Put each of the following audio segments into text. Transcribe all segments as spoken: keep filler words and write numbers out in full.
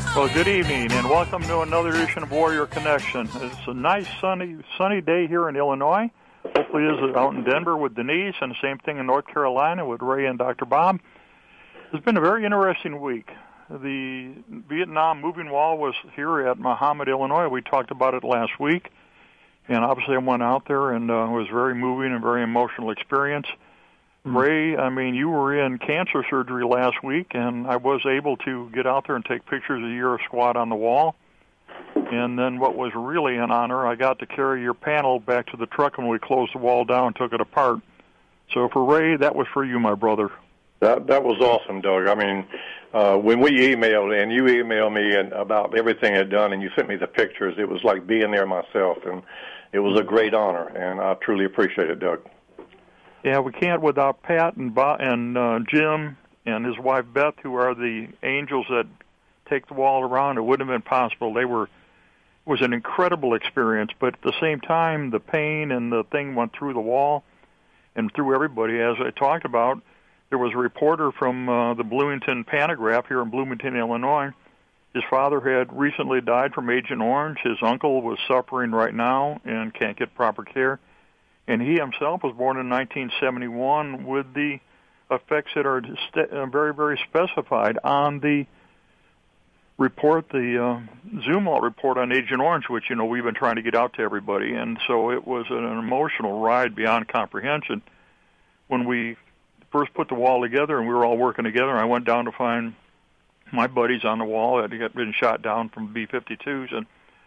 Well, good evening, and welcome to another edition of Warrior Connection. It's a nice sunny sunny day here in Illinois. Hopefully it is out in Denver with Denise, and the same thing in North Carolina with Ray and Doctor Bob. It's been a very interesting week. The Vietnam Moving Wall was here at Mahomet, Illinois. We talked about it last week, and obviously I went out there, and uh, it was a very moving and very emotional experience. Ray, I mean, you were in cancer surgery last week, and I was able to get out there and take pictures of your squad on the wall. And then what was really an honor, I got to carry your panel back to the truck when we closed the wall down and took it apart. So for Ray, that was for you, my brother. That that was awesome, Doug. I mean, uh, when we emailed, and you emailed me and about everything I'd done, and you sent me the pictures, it was like being there myself, and it was a great honor, and I truly appreciate it, Doug. Yeah, we can't without Pat and Bob and uh, Jim and his wife Beth, who are the angels that take the wall around. It wouldn't have been possible. They were it was an incredible experience, but at the same time, the pain and the thing went through the wall and through everybody. As I talked about, there was a reporter from uh, the Bloomington Pantograph here in Bloomington, Illinois. His father had recently died from Agent Orange. His uncle was suffering right now and can't get proper care. And he himself was born in nineteen seventy-one with the effects that are st- uh, very, very specified on the report, the uh, Zumwalt report on Agent Orange, which, you know, we've been trying to get out to everybody. And so it was an emotional ride beyond comprehension. When we first put the wall together and we were all working together, I went down to find my buddies on the wall that had been shot down from B fifty-twos, and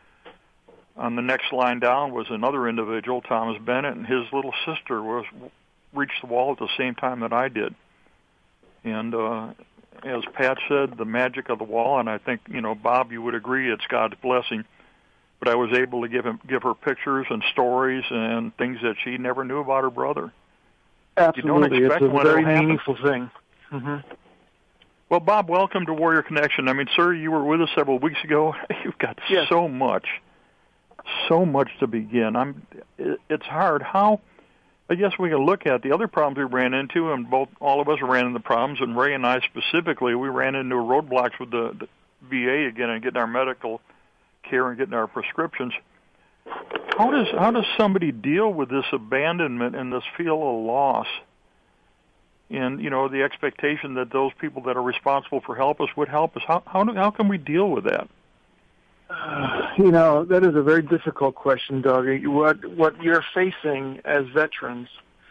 on the next line down was another individual, Thomas Bennett, and his little sister was reached the wall at the same time that I did. And uh, as Pat said, the magic of the wall, and I think, you know, Bob, you would agree, it's God's blessing. But I was able to give him, give her pictures and stories and things that she never knew about her brother. Absolutely, you don't expect it's a when very it'll happen. meaningful thing. Mm-hmm. Well, Bob, welcome to Warrior Connection. I mean, sir, you were with us several weeks ago. You've got yes. so much. So much to begin. I'm. It's hard. How? I guess we can look at the other problems we ran into, and both all of us ran into problems, and Ray and I specifically, we ran into roadblocks with the, the V A again and getting our medical care and getting our prescriptions. How does how does somebody deal with this abandonment and this feel of loss, and you know the expectation that those people that are responsible for help us would help us? How how do, how can we deal with that? Uh, you know, that is a very difficult question, Doug. What what you're facing as veterans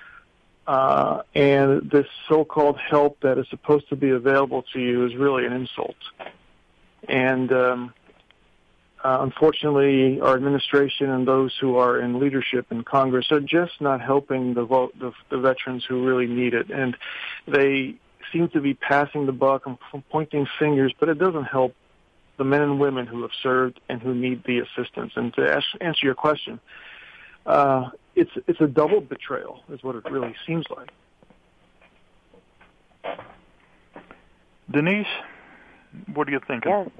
uh, and this so-called help that is supposed to be available to you is really an insult. And um, uh, unfortunately, our administration and those who are in leadership in Congress are just not helping the, vo- the, the veterans who really need it. And they seem to be passing the buck and pointing fingers, but it doesn't help the men and women who have served and who need the assistance. And to ask, answer your question, uh, it's it's a double betrayal is what it really seems like. Denise, what are you thinking? Yes.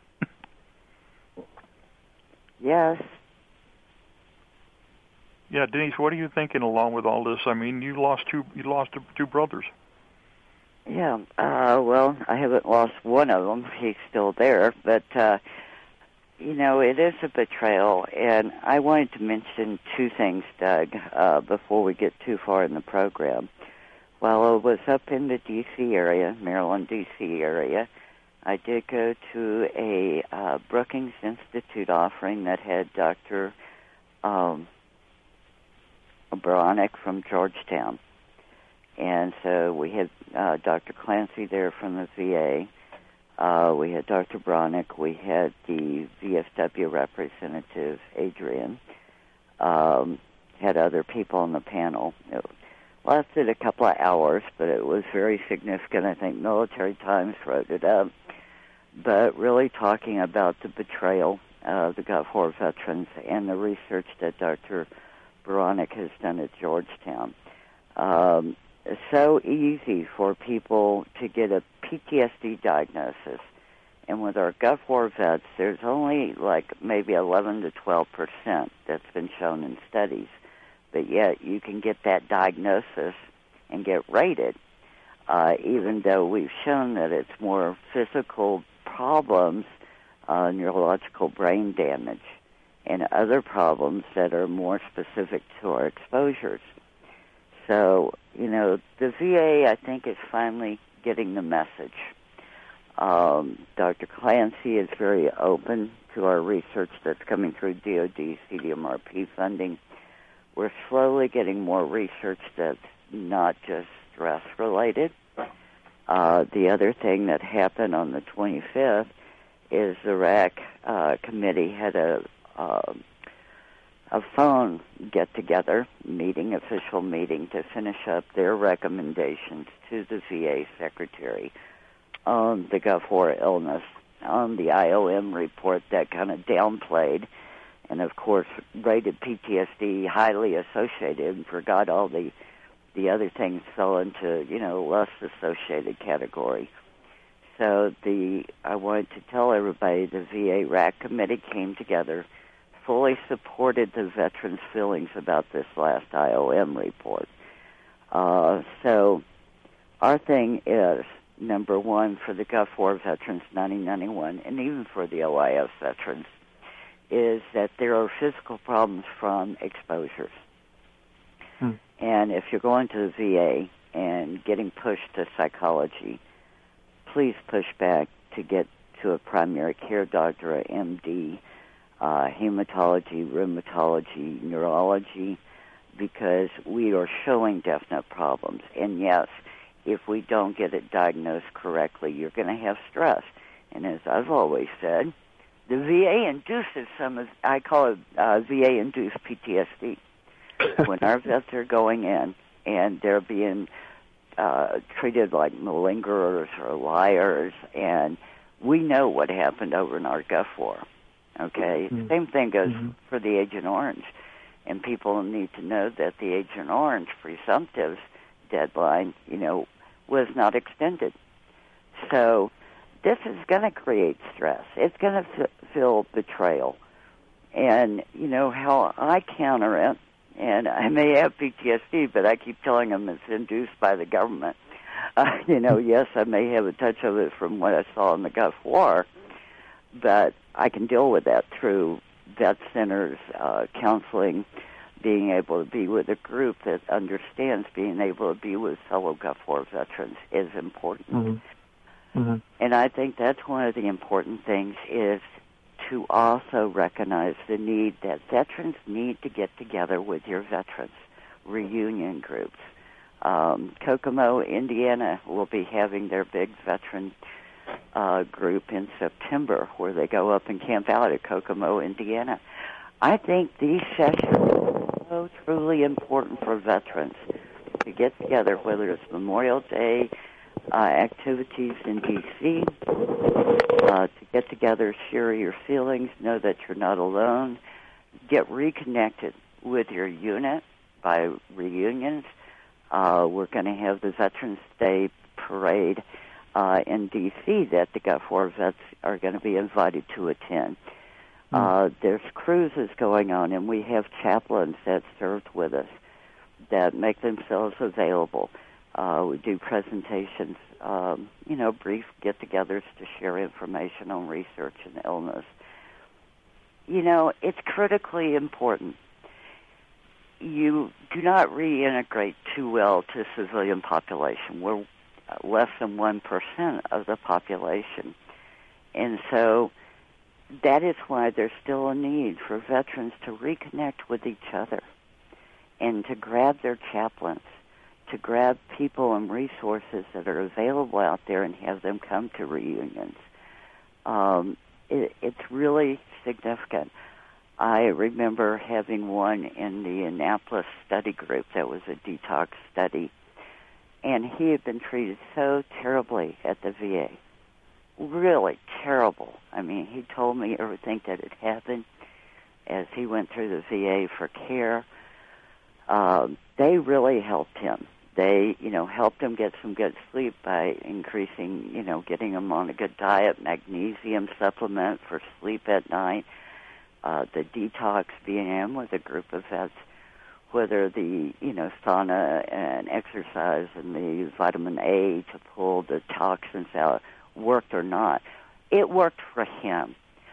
Yes. Yeah, Denise, what are you thinking along with all this? I mean, you lost two you lost two brothers. Yeah, uh, well, I haven't lost one of them. He's still there. But, uh, you know, it is a betrayal. And I wanted to mention two things, Doug, uh, before we get too far in the program. While I was up in the D C area, Maryland, D C area, I did go to a uh, Brookings Institute offering that had Doctor Um, Bronick from Georgetown. And so we had uh, Doctor Clancy there from the V A. Uh, we had Doctor Bronick. We had the V F W representative, Adrian. Um, had other people on the panel. It lasted a couple of hours, but it was very significant. I think Military Times wrote it up. But really talking about the betrayal of the Gulf War veterans and the research that Doctor Bronick has done at Georgetown. Um, it's so easy for people to get a P T S D diagnosis. And with our Gulf War vets, there's only like maybe eleven to twelve percent that's been shown in studies. But yet you can get that diagnosis and get rated, uh, even though we've shown that it's more physical problems uh, neurological brain damage, and other problems that are more specific to our exposures. So, you know, the V A, I think, is finally getting the message. Um, Doctor Clancy is very open to our research that's coming through D O D, C D M R P funding. We're slowly getting more research that's not just stress-related. Uh, the other thing that happened on the twenty-fifth is the R A C uh, committee had a uh, a phone get-together meeting, official meeting, to finish up their recommendations to the V A secretary on the G U F four illness, on the I O M report that kind of downplayed and, of course, rated P T S D highly associated and forgot all the the other things fell into, you know, less associated category. So the I wanted to tell everybody the V A R A C committee came together, fully supported the veterans' feelings about this last I O M report. Uh, so our thing is, number one, for the G U F four veterans, nineteen ninety-one, and even for the O I F veterans, is that there are physical problems from exposures. Hmm. And if you're going to the V A and getting pushed to psychology, please push back to get to a primary care doctor, a M D, uh, hematology, rheumatology, neurology, because we are showing definite problems. And yes, if we don't get it diagnosed correctly, you're going to have stress. And as I've always said, the V A induces some of, I call it uh, V A-induced P T S D. When our vets are going in and they're being uh, treated like malingerers or liars, and we know what happened over in our G U F four, okay? Mm-hmm. Same thing goes mm-hmm. for the Agent Orange. And people need to know that the Agent Orange presumptive deadline, you know, was not extended. So this is going to create stress. It's going to f- feel betrayal. And, you know, how I counter it, and I may have P T S D, but I keep telling them it's induced by the government. Uh, you know, yes, I may have a touch of it from what I saw in the G U F War, but I can deal with that through vet centers, uh, counseling, being able to be with a group that understands being able to be with fellow G U F four veterans is important. Mm-hmm. Mm-hmm. And I think that's one of the important things is to also recognize the need that veterans need to get together with your veterans, reunion groups. Um, Kokomo, Indiana will be having their big veteran uh, group in September where they go up and camp out at Kokomo, Indiana. I think these sessions are so truly important for veterans to get together, whether it's Memorial Day uh, activities in D C, uh, to get together, share your feelings, know that you're not alone, get reconnected with your unit by reunions. Uh, we're going to have the Veterans Day parade uh, in D C that the G U F four vets are going to be invited to attend. Uh, there's cruises going on, and we have chaplains that served with us that make themselves available. Uh, we do presentations, um, you know, brief get-togethers to share information on research and illness. You know, it's critically important. You do not reintegrate too well to civilian population. We're less than one percent of the population. And so that is why there's still a need for veterans to reconnect with each other and to grab their chaplains, to grab people and resources that are available out there and have them come to reunions. Um, it, it's really significant. I remember having one in the Annapolis study group that was a detox study, and he had been treated so terribly at the V A. Really terrible. I mean, he told me everything that had happened as he went through the V A for care. Um, they really helped him. They, you know, helped him get some good sleep by increasing, you know, getting him on a good diet, magnesium supplement for sleep at night, uh, the detox B and M with a group of vets, whether the, you know, sauna and exercise and the vitamin A to pull the toxins out worked or not. It worked for him.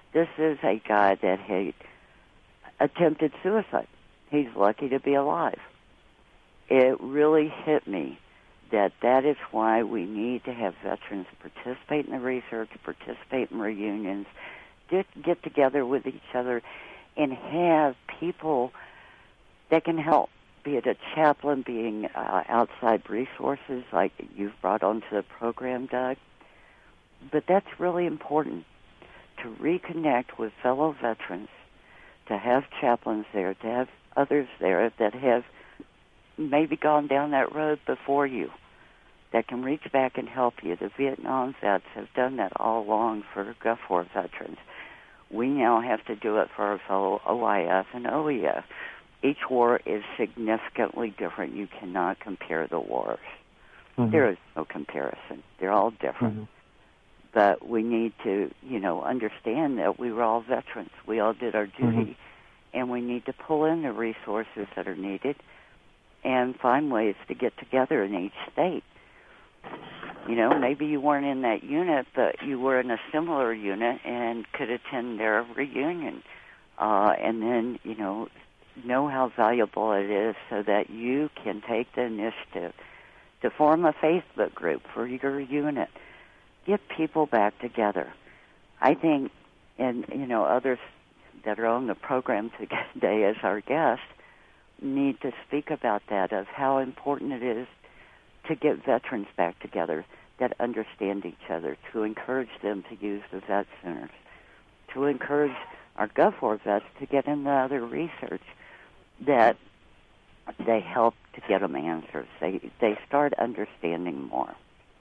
This is a guy that had attempted suicide. He's lucky to be alive. It really hit me that that is why we need to have veterans participate in the research, participate in reunions, get, get together with each other, and have people that can help, be it a chaplain, being uh, outside resources like you've brought onto the program, Doug. But that's really important, to reconnect with fellow veterans, to have chaplains there, to have others there that have maybe gone down that road before you, that can reach back and help you. The Vietnam vets have done that all along for Gulf War veterans. We now have to do it for our fellow O I F and O E F. Each war is significantly different. You cannot compare the wars. Mm-hmm. There is no comparison. They're all different. Mm-hmm. But we need to, you know, understand that we were all veterans. We all did our duty, mm-hmm. and we need to pull in the resources that are needed and find ways to get together in each state. You know, maybe you weren't in that unit, but you were in a similar unit and could attend their reunion. Uh, and then, you know, know how valuable it is so that you can take the initiative to form a Facebook group for your unit. Get people back together. I think, and, you know, others that are on the program today as our guests need to speak about that, of how important it is to get veterans back together that understand each other, to encourage them to use the vet centers, to encourage our Gulf War vets to get into other research that they help to get them answers. They, they start understanding more.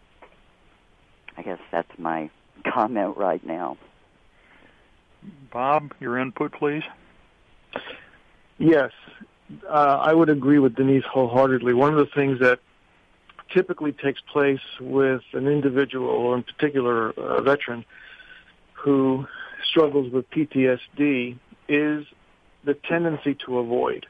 I guess that's my comment right now. Bob, your input, please. Yes, uh, I would agree with Denise wholeheartedly. One of the things that typically takes place with an individual, or in particular a veteran, who struggles with P T S D is the tendency to avoid.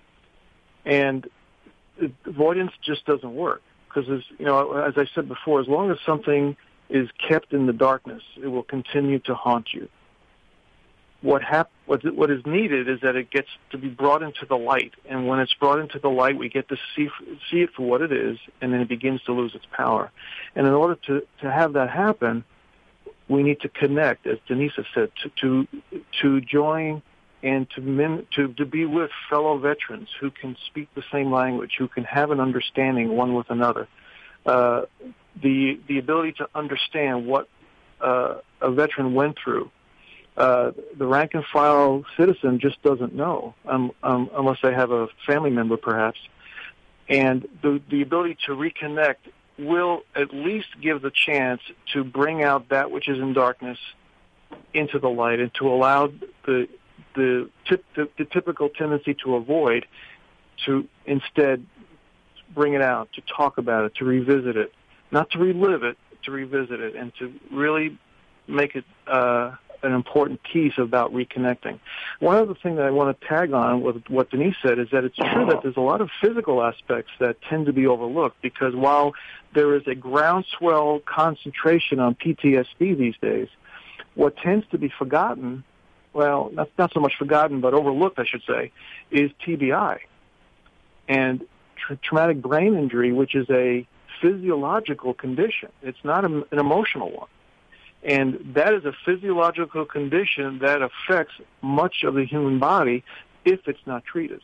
And avoidance just doesn't work because, as, you know, as I said before, as long as something is kept in the darkness, it will continue to haunt you. What hap- what, what is needed is that it gets to be brought into the light, and when it's brought into the light, we get to see see it for what it is, and then it begins to lose its power. And in order to, to have that happen, we need to connect, as Denise said, to to, to join and to, min- to to be with fellow veterans who can speak the same language, who can have an understanding one with another. Uh, the the ability to understand what uh, a veteran went through. Uh, the rank and file citizen just doesn't know, um, um, unless they have a family member, perhaps. And the the ability to reconnect will at least give the chance to bring out that which is in darkness into the light, and to allow the the, tip, the, the typical tendency to avoid to instead bring it out, to talk about it, to revisit it, not to relive it, to revisit it, and to really make it uh, an important piece about reconnecting. One other thing that I want to tag on with what Denise said is that it's true that there's a lot of physical aspects that tend to be overlooked, because while there is a groundswell concentration on P T S D these days, what tends to be forgotten, well, not, not so much forgotten, but overlooked, I should say, is T B I. And tra- traumatic brain injury, which is a physiological condition. It's not a, an emotional one. And that is a physiological condition that affects much of the human body if it's not treated.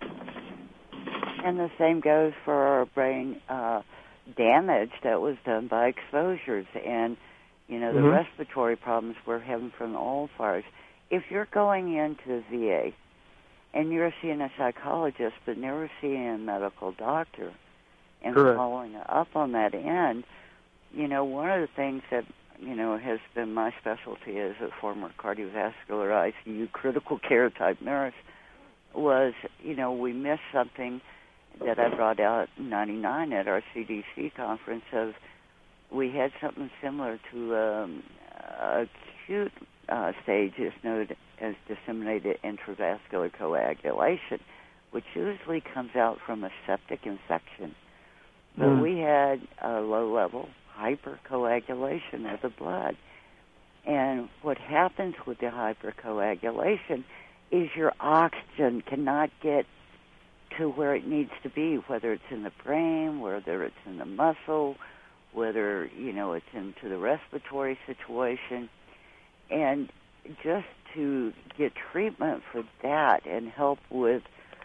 And the same goes for our brain uh, damage that was done by exposures and, you know, the mm-hmm. respiratory problems we're having from the oil fires. If you're going into the V A and you're seeing a psychologist but never seeing a medical doctor and Correct. following up on that end, you know, one of the things that, you know, has been my specialty as a former cardiovascular I C U critical care type nurse was, you know, we missed something that I brought out in ninety-nine at our C D C conference of we had something similar to um, acute uh, stage is known as disseminated intravascular coagulation, which usually comes out from a septic infection. But mm. we had a low-level hypercoagulation of the blood. And what happens with the hypercoagulation is your oxygen cannot get to where it needs to be, whether it's in the brain, whether it's in the muscle, whether, you know, it's into the respiratory situation. And just to get treatment for that and help with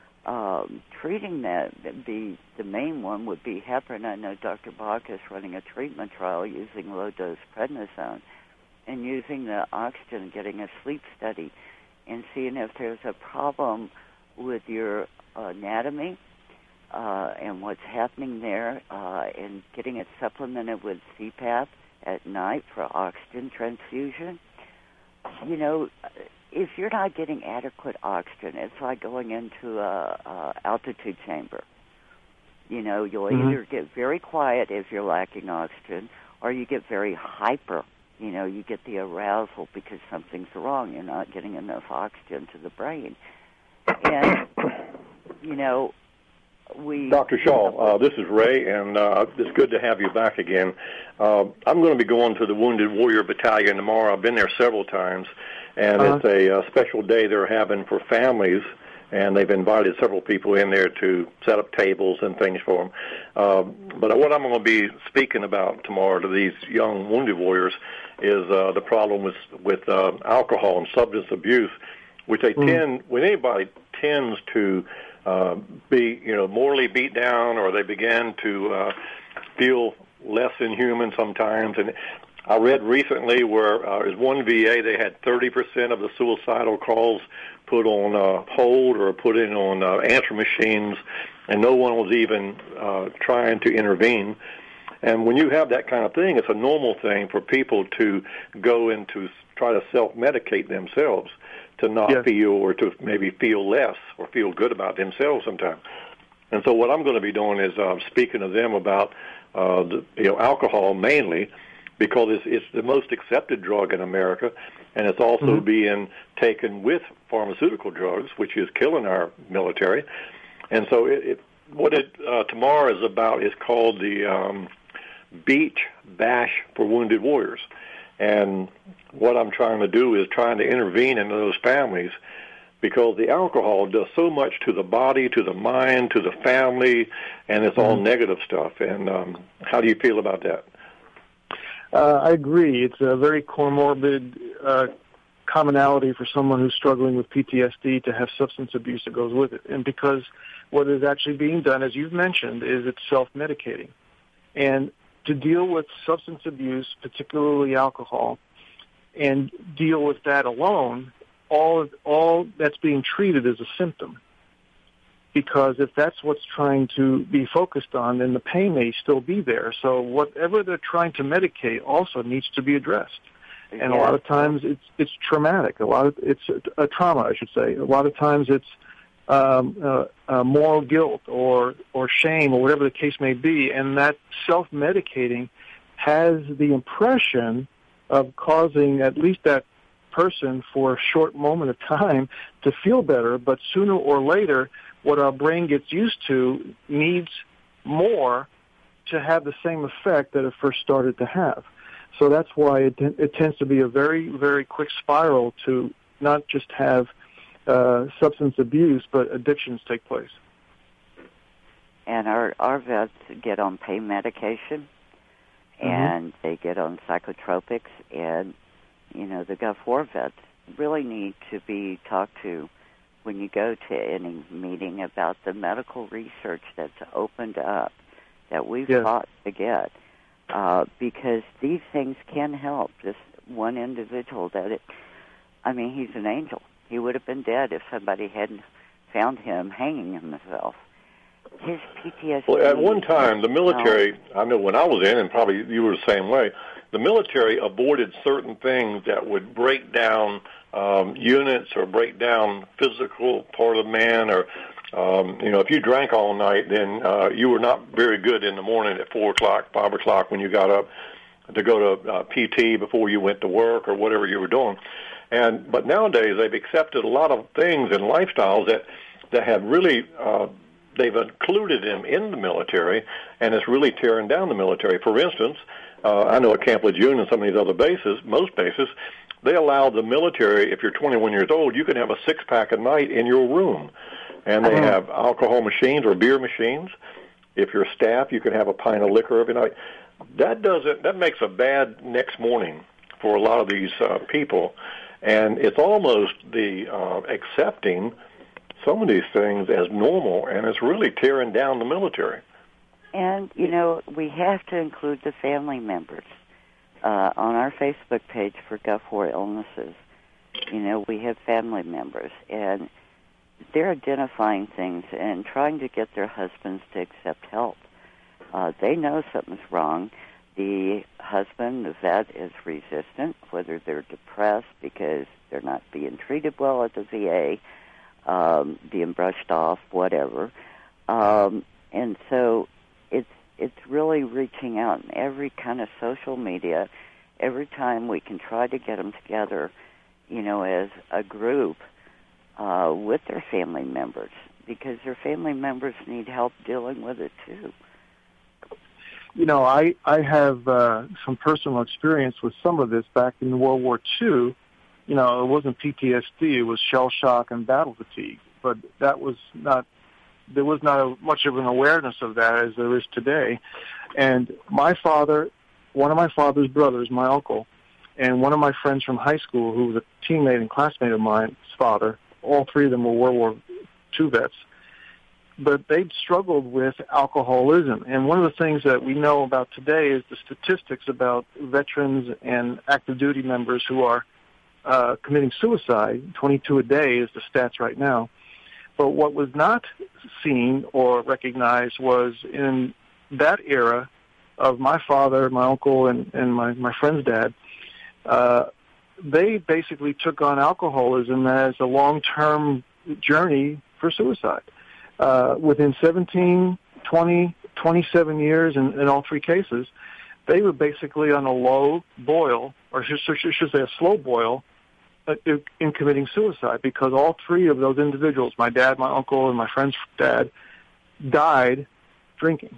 um, treating that, the, the main one would be heparin. I know Doctor Bach is running a treatment trial using low-dose prednisone and using the oxygen, getting a sleep study, and seeing if there's a problem with your anatomy uh, and what's happening there, uh, and getting it supplemented with C PAP at night for oxygen transfusion. You know, if you're not getting adequate oxygen, it's like going into a, a altitude chamber. You know, you'll mm-hmm. either get very quiet if you're lacking oxygen, or you get very hyper. You know, you get the arousal because something's wrong. You're not getting enough oxygen to the brain. And, you know, we... Doctor Shaw, uh, this is Ray, and uh, it's good to have you back again. Uh, I'm going to be going to the Wounded Warrior Battalion tomorrow. I've been there several times, and uh-huh. it's a, a special day they're having for families, and they've invited several people in there to set up tables and things for them. Uh, but what I'm going to be speaking about tomorrow to these young Wounded Warriors is uh, the problem with, with uh, alcohol and substance abuse, which they mm. tend, when anybody tends to uh, be, you know, morally beat down, or they begin to uh, feel less than human sometimes. And I read recently where uh, there's one V A, they had thirty percent of the suicidal calls put on uh, hold or put in on uh, answer machines, and no one was even uh, trying to intervene. And when you have that kind of thing, it's a normal thing for people to go into try to self-medicate themselves to not yeah. feel, or to maybe feel less or feel good about themselves sometimes. And so what I'm going to be doing is uh, speaking to them about uh, the, you know, alcohol mainly, because it's, it's the most accepted drug in America, and it's also mm-hmm. being taken with pharmaceutical drugs, which is killing our military. And so it, it, what it uh, tomorrow is about is called the um, Beach Bash for Wounded Warriors. And what I'm trying to do is trying to intervene in those families, because the alcohol does so much to the body, to the mind, to the family, and it's all mm-hmm. negative stuff. And um, how do you feel about that? Uh, I agree. It's a very comorbid uh, commonality for someone who's struggling with P T S D to have substance abuse that goes with it. And because what is actually being done, as you've mentioned, is it's self-medicating. And to deal with substance abuse, particularly alcohol, and deal with that alone, all all that's being treated is a symptom. Because if that's what's trying to be focused on, then the pain may still be there. So whatever they're trying to medicate also needs to be addressed. And yeah. a lot of times it's it's traumatic. A lot of it's a, a trauma, I should say. A lot of times it's um, uh, uh, moral guilt or or shame or whatever the case may be. And that self-medicating has the impression of causing at least that person for a short moment of time to feel better, but sooner or later, what our brain gets used to needs more to have the same effect that it first started to have. So that's why it, it tends to be a very, very quick spiral to not just have uh, substance abuse, but addictions take place. And our, our vets get on pain medication, and mm-hmm. they get on psychotropics, and, you know, the Gulf War vets really need to be talked to when you go to any meeting about the medical research that's opened up that we've yes. fought to get, uh, because these things can help. Just one individual that it, I mean, he's an angel. He would have been dead if somebody hadn't found him hanging himself. His P T S D... Well, at one time, the military, I know when I was in, and probably you were the same way, the military avoided certain things that would break down um, units or break down physical part of man, or, um, you know, if you drank all night, then uh, you were not very good in the morning at four o'clock, five o'clock when you got up to go to uh, P T before you went to work or whatever you were doing. And But nowadays they've accepted a lot of things and lifestyles that, that have really... Uh, they've included them in the military, and it's really tearing down the military. For instance, uh, I know at Camp Lejeune and some of these other bases, most bases, they allow the military, if you're twenty-one years old, you can have a six-pack a night in your room. And they uh-huh. have alcohol machines or beer machines. If you're staff, you can have a pint of liquor every night. That doesn't, that makes a bad next morning for a lot of these uh, people. And it's almost the uh, accepting some of these things as normal, and it's really tearing down the military. And, you know, we have to include the family members. Uh, on our Facebook page for Gulf War illnesses, you know, we have family members, and they're identifying things and trying to get their husbands to accept help. Uh, they know something's wrong. The husband, the vet, is resistant, whether they're depressed because they're not being treated well at the V A, um, being brushed off, whatever. Um, and so it's It's really reaching out in every kind of social media. Every time we can try to get them together, you know, as a group uh, with their family members, because their family members need help dealing with it too. You know, I, I have uh, some personal experience with some of this back in World War Two. You know, it wasn't P T S D, it was shell shock and battle fatigue, but that was not there was not a, much of an awareness of that as there is today. And my father, one of my father's brothers, my uncle, and one of my friends from high school, who was a teammate and classmate of mine's father, all three of them were World War Two vets, but they'd struggled with alcoholism. And one of the things that we know about today is the statistics about veterans and active duty members who are uh, committing suicide. twenty-two a day is the stats right now. But what was not seen or recognized was in that era of my father, my uncle, and, and my, my friend's dad, uh, they basically took on alcoholism as a long-term journey for suicide. Uh, within seventeen, twenty, twenty-seven years in, in all three cases, they were basically on a low boil, or should, should say a slow boil, in committing suicide, because all three of those individuals, my dad, my uncle, and my friend's dad, died drinking.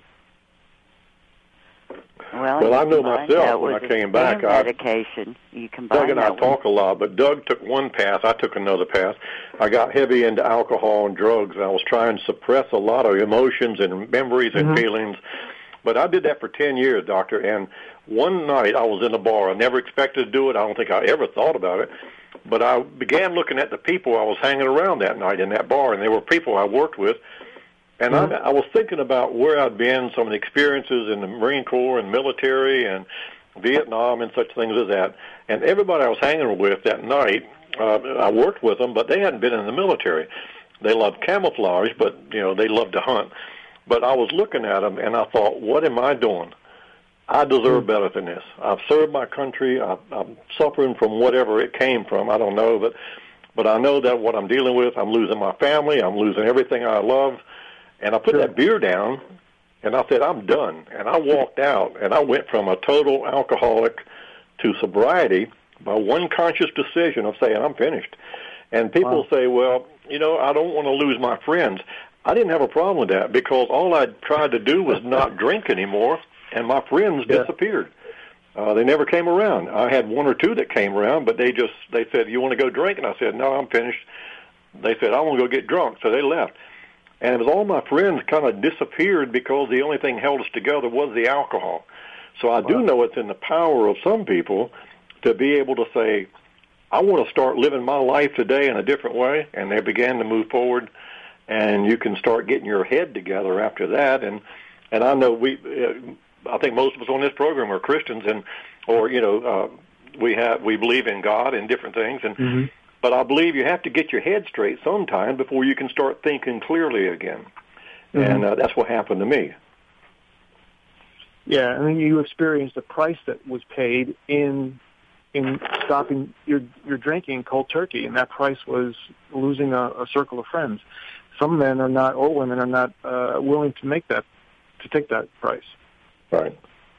Well, well I know myself when I came back. Medication. I, you combine Doug and I talk a lot, but Doug took one path. I took another path. I got heavy into alcohol and drugs. I was trying to suppress a lot of emotions and memories and mm-hmm. feelings. But I did that for ten years, Doctor, and one night I was in a bar. I never expected to do it. I don't think I ever thought about it. But I began looking at the people I was hanging around that night in that bar, and they were people I worked with. And mm-hmm. I, I was thinking about where I'd been, some of the experiences in the Marine Corps and military and Vietnam and such things as that. And everybody I was hanging with that night, uh, I worked with them, but they hadn't been in the military. They loved camouflage, but, you know, they loved to hunt. But I was looking at them, and I thought, what am I doing? I deserve better than this. I've served my country. I, I'm suffering from whatever it came from. I don't know, but but I know that what I'm dealing with, I'm losing my family. I'm losing everything I love. And I put that beer down, and I said, I'm done. And I walked out, and I went from a total alcoholic to sobriety by one conscious decision of saying, I'm finished. And people wow. say, well, you know, I don't want to lose my friends. I didn't have a problem with that, because all I tried to do was not drink anymore. And my friends yeah. disappeared. Uh, they never came around. I had one or two that came around, but they just, they said, you want to go drink? And I said, no, I'm finished. They said, I want to go get drunk. So they left. And it was all my friends kind of disappeared because the only thing held us together was the alcohol. So I wow. do know it's in the power of some people to be able to say, I want to start living my life today in a different way. And they began to move forward. And you can start getting your head together after that. And, and I know we... Uh, I think most of us on this program are Christians, and or you know uh, we have we believe in God and different things, and mm-hmm. but I believe you have to get your head straight sometime before you can start thinking clearly again, mm-hmm. and uh, that's what happened to me. Yeah, I mean, you experienced the price that was paid in in stopping your your drinking cold turkey, and that price was losing a, a circle of friends. Some men are not, or women are not uh, willing to make that to take that price. Right.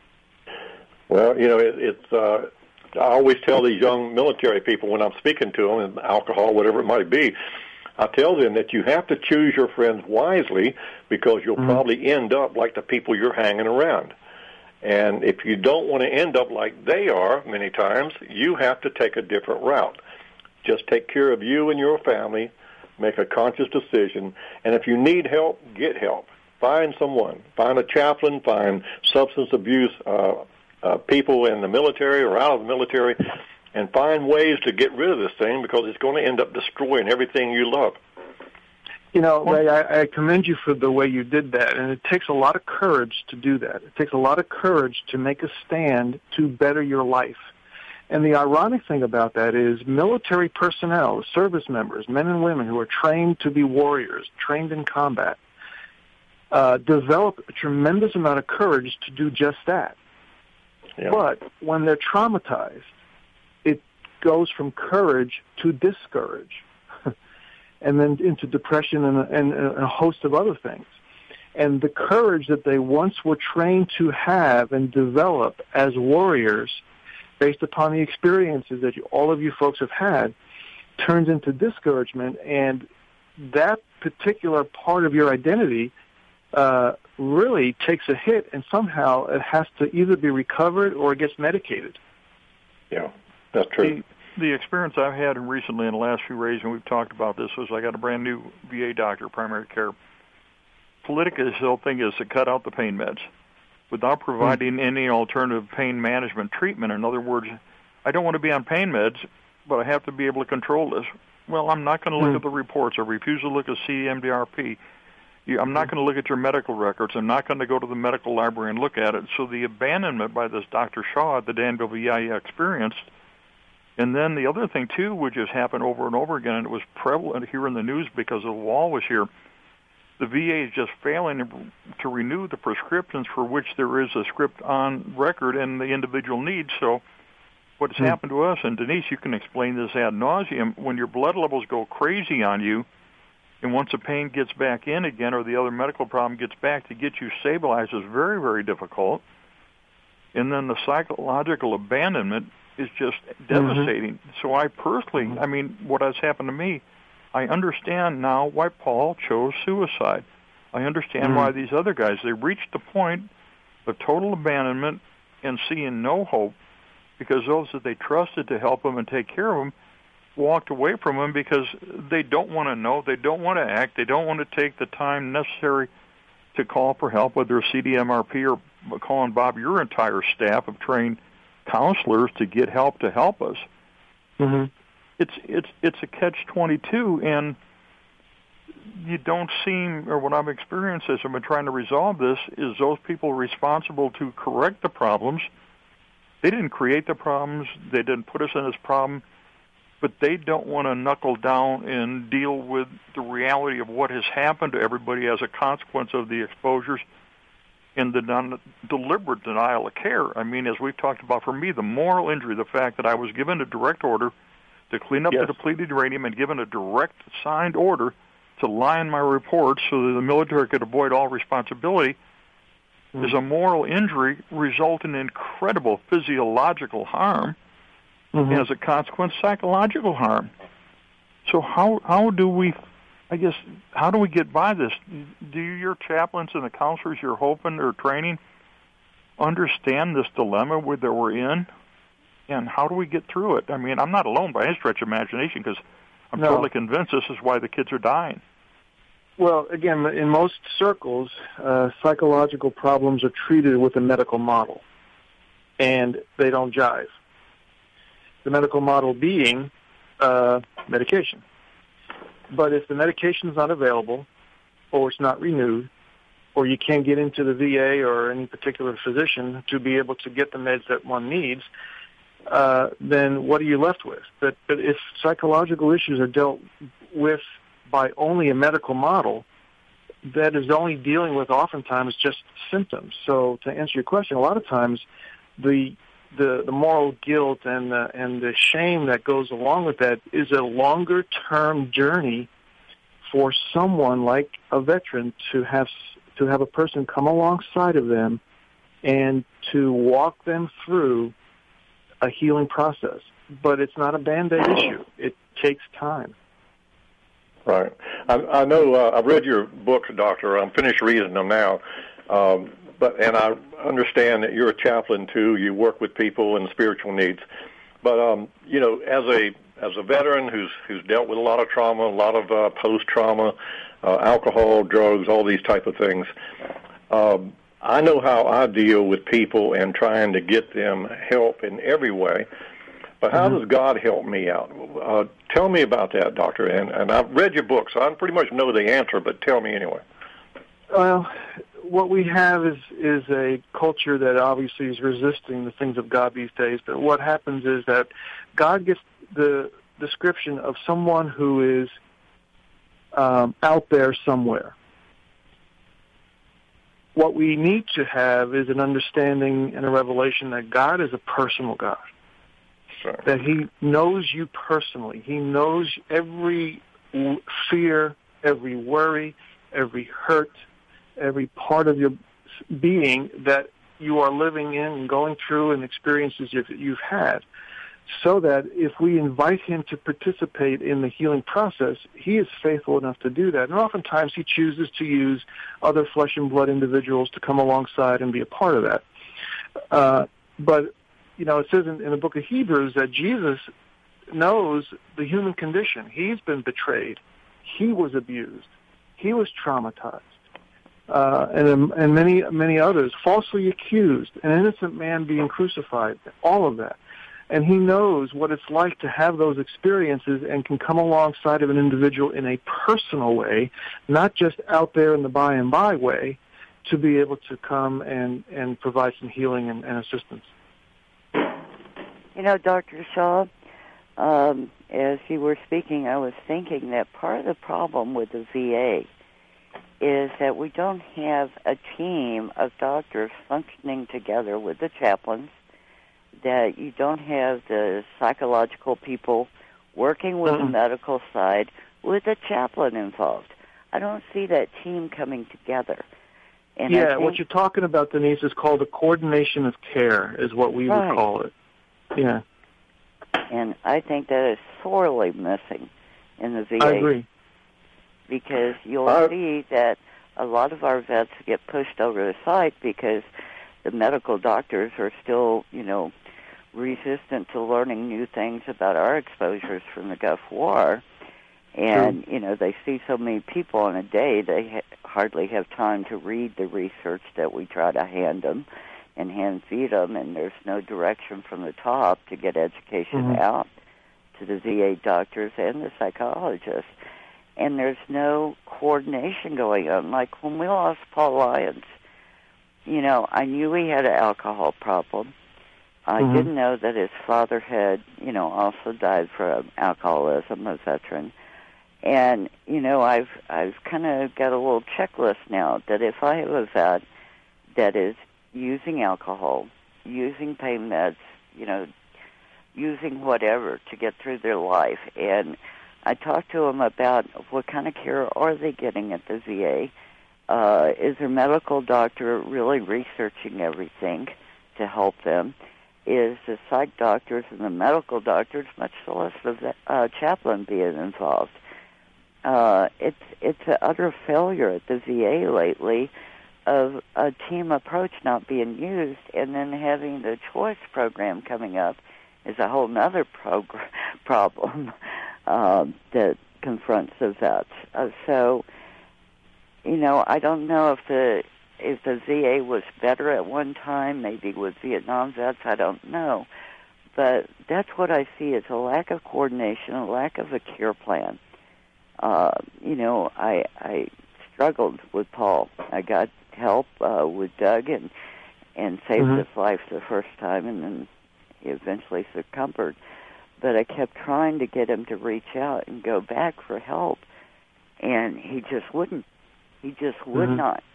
Well, you know, it, it's. Uh, I always tell these young military people when I'm speaking to them, and alcohol, whatever it might be, I tell them that you have to choose your friends wisely, because you'll mm-hmm. probably end up like the people you're hanging around. And if you don't want to end up like they are many times, you have to take a different route. Just take care of you and your family, make a conscious decision, and if you need help, get help. Find someone. Find a chaplain, find substance abuse uh, uh, people in the military or out of the military, and find ways to get rid of this thing because it's going to end up destroying everything you love. You know, Ray, I, I commend you for the way you did that, and it takes a lot of courage to do that. It takes a lot of courage to make a stand to better your life. And the ironic thing about that is military personnel, service members, men and women who are trained to be warriors, trained in combat, uh, develop a tremendous amount of courage to do just that. Yeah. But when they're traumatized, it goes from courage to discourage, and then into depression and a, and a host of other things. And the courage that they once were trained to have and develop as warriors, based upon the experiences that you, all of you folks have had, turns into discouragement, and that particular part of your identity uh, really takes a hit, and somehow it has to either be recovered or it gets medicated. Yeah, that's true. The, the experience I've had recently in the last few days, and we've talked about this, was I got a brand new V A doctor, primary care. Politica's whole thing is to cut out the pain meds without providing any alternative pain management treatment. In other words, I don't want to be on pain meds, but I have to be able to control this. Well, I'm not going to look mm. at the reports. I refuse to look at C M D R P. I'm not going to look at your medical records. I'm not going to go to the medical library and look at it. So the abandonment by this Doctor Shaw at the Danville V I experienced. And then the other thing, too, which has happened over and over again, and it was prevalent here in the news because the wall was here, the V A is just failing to renew the prescriptions for which there is a script on record and the individual needs. So what's mm-hmm. happened to us, and Denise, you can explain this ad nauseum, when your blood levels go crazy on you, and once the pain gets back in again or the other medical problem gets back, to get you stabilized is very, very difficult. And then the psychological abandonment is just devastating. Mm-hmm. So I personally, I mean, what has happened to me, I understand now why Paul chose suicide. I understand mm-hmm. why these other guys, they reached the point of total abandonment and seeing no hope because those that they trusted to help them and take care of them walked away from them because they don't want to know, they don't want to act, they don't want to take the time necessary to call for help, whether it's C D M R P or calling Bob, your entire staff of trained counselors to get help to help us. Mm-hmm. It's it's it's a catch twenty-two, and you don't seem, or what I've experienced as I've been trying to resolve this, is those people responsible to correct the problems. They didn't create the problems. They didn't put us in this problem, but they don't want to knuckle down and deal with the reality of what has happened to everybody as a consequence of the exposures and the non- deliberate denial of care. I mean, as we've talked about, for me, the moral injury, the fact that I was given a direct order to clean up yes. the depleted uranium and given a direct signed order to lie in my reports so that the military could avoid all responsibility, mm-hmm. is a moral injury resulting in incredible physiological harm, mm-hmm. and as a consequence, psychological harm. So how how do we, I guess, how do we get by this? Do your chaplains and the counselors you're hoping or training understand this dilemma that we're in? And how do we get through it? I mean, I'm not alone by any stretch of imagination because I'm no. totally convinced this is why the kids are dying. Well, again, in most circles, uh, psychological problems are treated with a medical model, and they don't jive. The medical model being uh, medication. But if the medication is not available, or it's not renewed, or you can't get into the V A or any particular physician to be able to get the meds that one needs, uh, then what are you left with? But, but if psychological issues are dealt with by only a medical model, that is only dealing with oftentimes just symptoms. So to answer your question, a lot of times the the, the moral guilt and the, and the shame that goes along with that is a longer-term journey for someone like a veteran to have to have a person come alongside of them and to walk them through a healing process. But it's not a Band-Aid issue. It takes time. Right. I, I know uh, I've read your books, Doctor. I'm finished reading them now. Um, but and I understand that you're a chaplain too. You work with people and spiritual needs. But um, you know, as a as a veteran who's who's dealt with a lot of trauma, a lot of uh, post trauma, uh, alcohol, drugs, all these type of things. Um, I know how I deal with people and trying to get them help in every way. But how mm-hmm. does God help me out? Uh, tell me about that, Doctor. And, and I've read your book, so I pretty much know the answer, but tell me anyway. Well, what we have is, is a culture that obviously is resisting the things of God these days. But what happens is that God gets the description of someone who is um, out there somewhere. What we need to have is an understanding and a revelation that God is a personal God. Sure. That He knows you personally. He knows every fear, every worry, every hurt, every part of your being that you are living in and going through and experiences that you've had. So that if we invite Him to participate in the healing process, He is faithful enough to do that. And oftentimes He chooses to use other flesh and blood individuals to come alongside and be a part of that. Uh, but, you know, it says in, in the book of Hebrews that Jesus knows the human condition. He's been betrayed. He was abused. He was traumatized. Uh, and, and many, many others, falsely accused, an innocent man being crucified, all of that. And He knows what it's like to have those experiences and can come alongside of an individual in a personal way, not just out there in the by and by way, to be able to come and, and provide some healing and, and assistance. You know, Doctor Shaw, um, as you were speaking, I was thinking that part of the problem with the V A is that we don't have a team of doctors functioning together with the chaplains, that you don't have the psychological people working with mm-hmm. the medical side with a chaplain involved. I don't see that team coming together. And yeah, think, what you're talking about, Denise, is called a coordination of care, is what we right. would call it. Yeah. And I think that is sorely missing in the V A. I agree. Because you'll uh, see that a lot of our vets get pushed over the side because the medical doctors are still, you know, resistant to learning new things about our exposures from the Gulf War. And, True. you know, they see so many people in a day, they ha- hardly have time to read the research that we try to hand them and hand feed them, and there's no direction from the top to get education mm-hmm. out to the V A doctors and the psychologists. And there's no coordination going on. Like when we lost Paul Lyons, you know, I knew he had an alcohol problem. I mm-hmm. didn't know that his father had, you know, also died from alcoholism, a veteran. And, you know, I've I've kind of got a little checklist now that if I have a vet that is using alcohol, using pain meds, you know, using whatever to get through their life, and I talked to them about what kind of care are they getting at the V A. Uh, is their medical doctor really researching everything to help them? Is the psych doctors and the medical doctors, much less the uh, chaplain, being involved? Uh, it's it's an utter failure at the V A lately of a team approach not being used, and then having the choice program coming up is a whole other progr- problem uh, that confronts the vets. Uh, so, you know, I don't know if the if the V A was better at one time, maybe with Vietnam vets, I don't know. But that's what I see is a lack of coordination, a lack of a care plan. Uh, you know, I, I struggled with Paul. I got help uh, with Doug and, and saved mm-hmm. his life the first time, and then he eventually succumbed. But I kept trying to get him to reach out and go back for help, and he just wouldn't. He just would mm-hmm. not.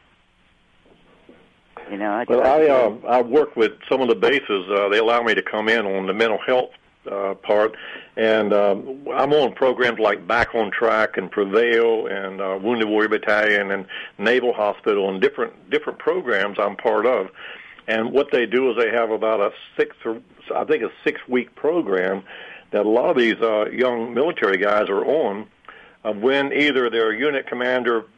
You know, I well, I to... uh, I work with some of the bases. Uh, they allow me to come in on the mental health uh, part, and um, I'm on programs like Back on Track and Prevail and uh, Wounded Warrior Battalion and Naval Hospital and different different programs I'm part of. And what they do is they have about a six, or I think a six-week program that a lot of these uh, young military guys are on, uh, when either their unit commander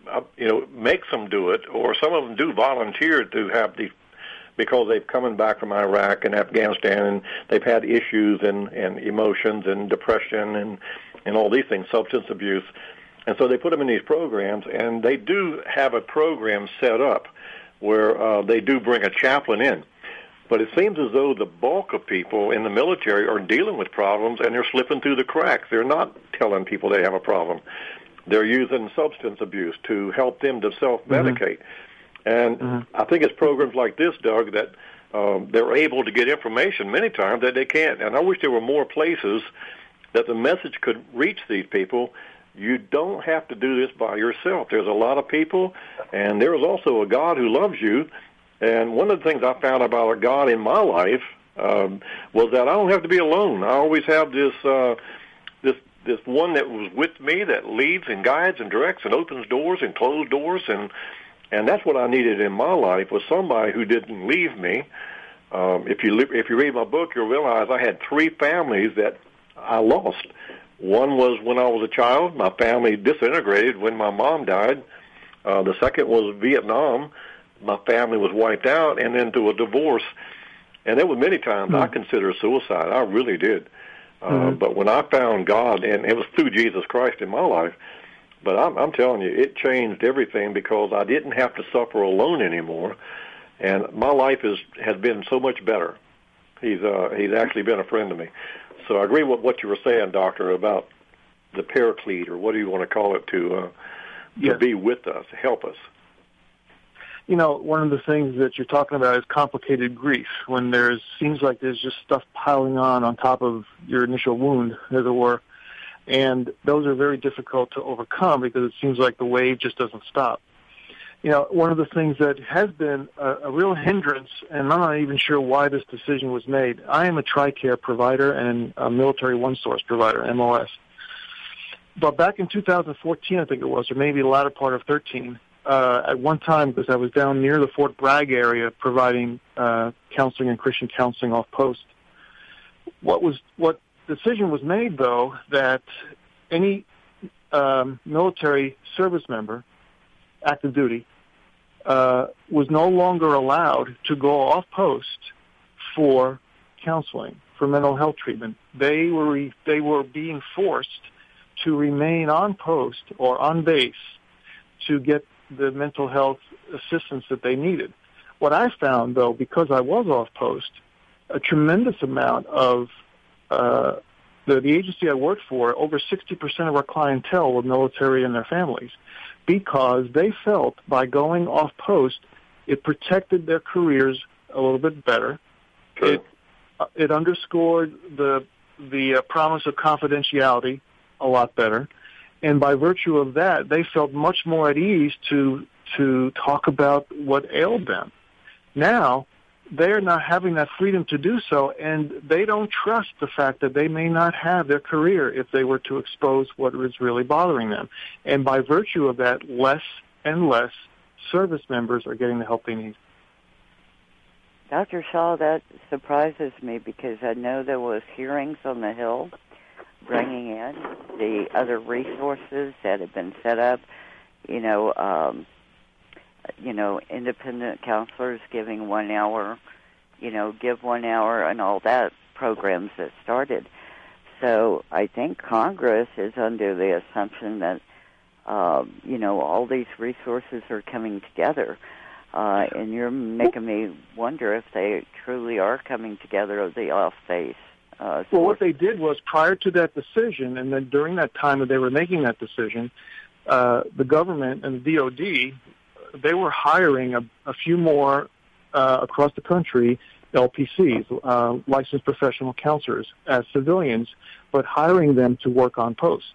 uh, you know, makes them do it, or some of them do volunteer to have these, because they've coming back from Iraq and Afghanistan, and they've had issues and, and emotions and depression and, and all these things, substance abuse. And so they put them in these programs, and they do have a program set up where uh, they do bring a chaplain in. But it seems as though the bulk of people in the military are dealing with problems, and they're slipping through the cracks. They're not telling people they have a problem. They're using substance abuse to help them to self-medicate. Mm-hmm. And mm-hmm. I think it's programs like this, Doug, that um, they're able to get information many times that they can't. And I wish there were more places that the message could reach these people. You don't have to do this by yourself. There's a lot of people, and there is also a God who loves you. And one of the things I found about a God in my life um, was that I don't have to be alone. I always have this uh, this this one that was with me that leads and guides and directs and opens doors and closes doors, and and that's what I needed in my life, was somebody who didn't leave me. Um, if you if you read my book, you'll realize I had three families that I lost. One was when I was a child. My family disintegrated when my mom died. Uh, the second was Vietnam. My family was wiped out, and then to a divorce. And there were many times mm-hmm. I considered suicide. I really did. Uh, mm-hmm. But when I found God, and it was through Jesus Christ in my life, but I'm, I'm telling you, it changed everything, because I didn't have to suffer alone anymore. And my life is, has been so much better. He's uh, he's actually been a friend to me. So I agree with what you were saying, Doctor, about the paraclete, or what do you want to call it, to, uh, to yes. be with us, help us. You know, one of the things that you're talking about is complicated grief, when there's seems like there's just stuff piling on on top of your initial wound, as it were. And those are very difficult to overcome, because it seems like the wave just doesn't stop. You know, one of the things that has been a, a real hindrance, and I'm not even sure why this decision was made. I am a TRICARE provider and a military one-source provider, M O S. But back in two thousand fourteen, I think it was, or maybe the latter part of thirteen, Uh, at one time, because I was down near the Fort Bragg area providing uh, counseling and Christian counseling off post. What was what decision was made, though, that any um, military service member, active duty, uh, was no longer allowed to go off post for counseling, for mental health treatment. They were they were being forced to remain on post or on base to get the mental health assistance that they needed. What I found, though, because I was off post, a tremendous amount of uh, the, the agency I worked for, over sixty percent of our clientele were military and their families, because they felt by going off post, it protected their careers a little bit better. True. It uh, it underscored the the uh, promise of confidentiality a lot better. And by virtue of that, they felt much more at ease to to talk about what ailed them. Now, they're not having that freedom to do so, and they don't trust the fact that they may not have their career if they were to expose what was really bothering them. And by virtue of that, less and less service members are getting the help they need. Doctor Shaw, that surprises me, because I know there was hearings on the Hill bringing in the other resources that have been set up, you know, um, you know, independent counselors giving one hour, you know, give one hour and all that, programs that started. So I think Congress is under the assumption that, um, you know, all these resources are coming together. Uh, and you're making me wonder if they truly are coming together of the off-base. Uh, well, what they did was, prior to that decision, and then during that time that they were making that decision, uh, the government and the D O D, they were hiring a, a few more uh, across the country L P Cs, uh, licensed professional counselors, as civilians, but hiring them to work on post.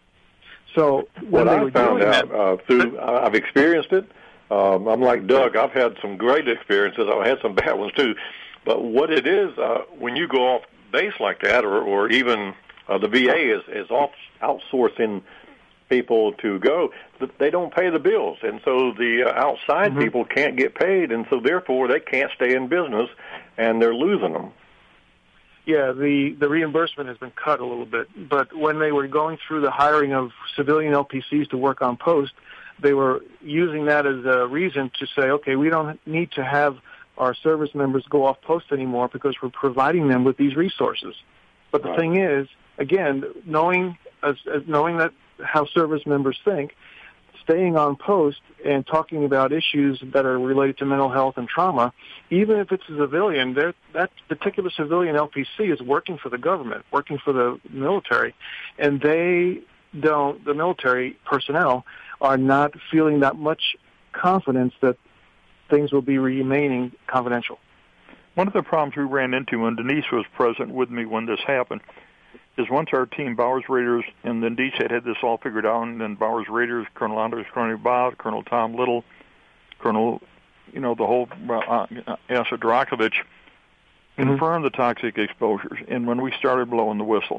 So when what they I were found doing out that, uh, through, I've experienced it. Um, I'm like Doug. I've had some great experiences. I've had some bad ones too. But what it is, uh, when you go off base like that, or, or even uh, the V A is, is off outsourcing people to go, they don't pay the bills, and so the uh, outside mm-hmm. people can't get paid, and so therefore they can't stay in business, and they're losing them. Yeah, the, the reimbursement has been cut a little bit, but when they were going through the hiring of civilian L P Cs to work on post, they were using that as a reason to say, okay, we don't need to have our service members go off post anymore because we're providing them with these resources. But the Right. thing is, again, knowing as, as knowing that how service members think, staying on post and talking about issues that are related to mental health and trauma, even if it's a civilian, that particular civilian L P C is working for the government, working for the military, and they don't, the military personnel are not feeling that much confidence that things will be remaining confidential. One of the problems we ran into when Denise was present with me when this happened is once our team, Bowers Raiders, and then Denise had had this all figured out, and then Bowers Raiders, Colonel Anders, Colonel Bob, Colonel Tom Little, Colonel, you know, the whole uh, Asa Drakovich, mm-hmm. confirmed the toxic exposures. And when we started blowing the whistle,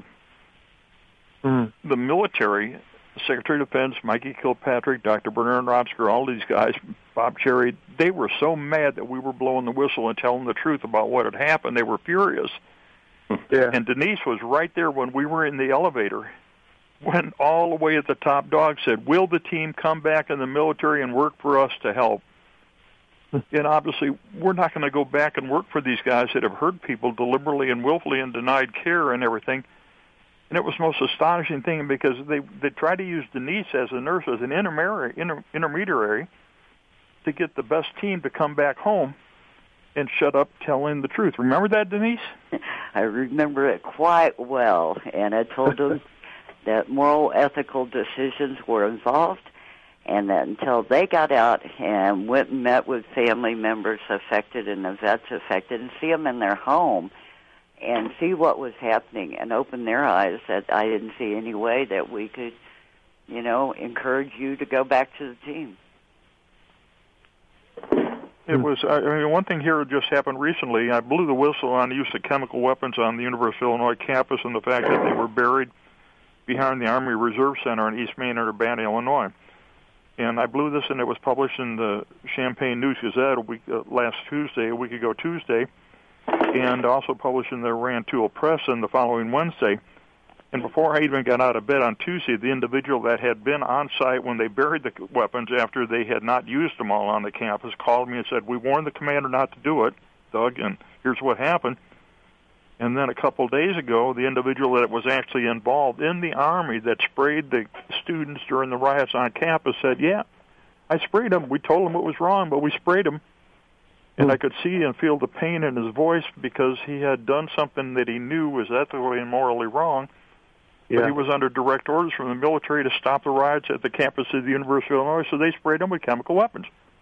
mm-hmm. the military, Secretary of Defense, Mikey Kilpatrick, Doctor Bernard Rotzker, all these guys, Bob Cherry, they were so mad that we were blowing the whistle and telling the truth about what had happened. They were furious. Yeah. And Denise was right there when we were in the elevator, when all the way at the top dog said, will the team come back in the military and work for us to help? And obviously, we're not going to go back and work for these guys that have hurt people deliberately and willfully and denied care and everything. And it was the most astonishing thing because they, they tried to use Denise as a nurse, as an intermediary, inter, intermediary to get the best team to come back home and shut up telling the truth. Remember that, Denise? I remember it quite well, and I told them that moral, ethical decisions were involved, and that until they got out and went and met with family members affected and the vets affected and see them in their home and see what was happening and open their eyes, that I didn't see any way that we could, you know, encourage you to go back to the team. It was, I mean, one thing here just happened recently. I blew the whistle on the use of chemical weapons on the University of Illinois campus and the fact that they were buried behind the Army Reserve Center in East Main, Urbana, Illinois. And I blew this, and it was published in the Champaign News Gazette a week, uh, last Tuesday, a week ago Tuesday, and also published in the Rantoul Press in the following Wednesday. And before I even got out of bed on Tuesday, the individual that had been on site when they buried the weapons after they had not used them all on the campus called me and said, we warned the commander not to do it, Doug, and here's what happened. And then a couple of days ago, the individual that was actually involved in the Army that sprayed the students during the riots on campus said, yeah, I sprayed them. We told him it was wrong, but we sprayed him. And I could see and feel the pain in his voice because he had done something that he knew was ethically and morally wrong. Yeah. But he was under direct orders from the military to stop the riots at the campus of the University of Illinois, so they sprayed him with chemical weapons.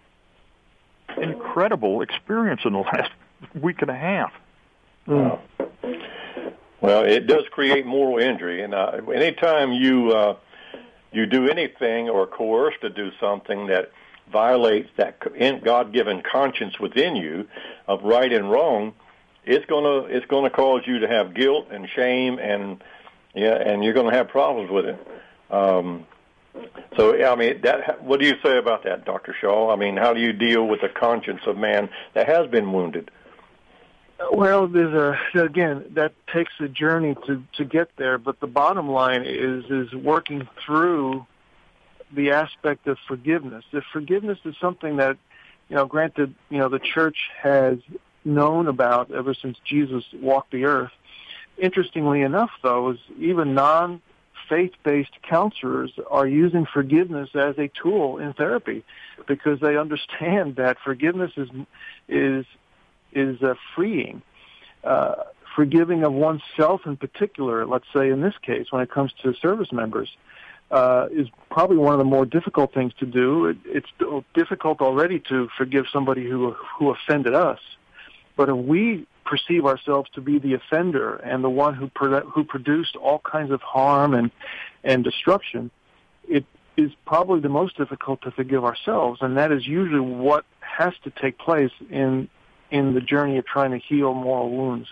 Incredible experience in the last week and a half. Mm. Well, it does create moral injury, and uh, anytime you uh, you do anything or coerce to do something that violates that God-given conscience within you of right and wrong, it's gonna it's gonna cause you to have guilt and shame and yeah, and you're going to have problems with it. Um, so, I mean, that. What do you say about that, Doctor Shaw? I mean, how do you deal with the conscience of man that has been wounded? Well, there's a again that takes a journey to, to get there, but the bottom line is is working through the aspect of forgiveness. If forgiveness is something that, you know, granted, you know, the church has known about ever since Jesus walked the earth. Interestingly enough, though, is even non-faith-based counselors are using forgiveness as a tool in therapy because they understand that forgiveness is is is uh, freeing, uh, forgiving of oneself in particular. Let's say in this case, when it comes to service members, uh, is probably one of the more difficult things to do. It, it's difficult already to forgive somebody who who offended us, but if we perceive ourselves to be the offender and the one who pro- who produced all kinds of harm and and destruction, it is probably the most difficult to forgive ourselves, and that is usually what has to take place in in the journey of trying to heal moral wounds.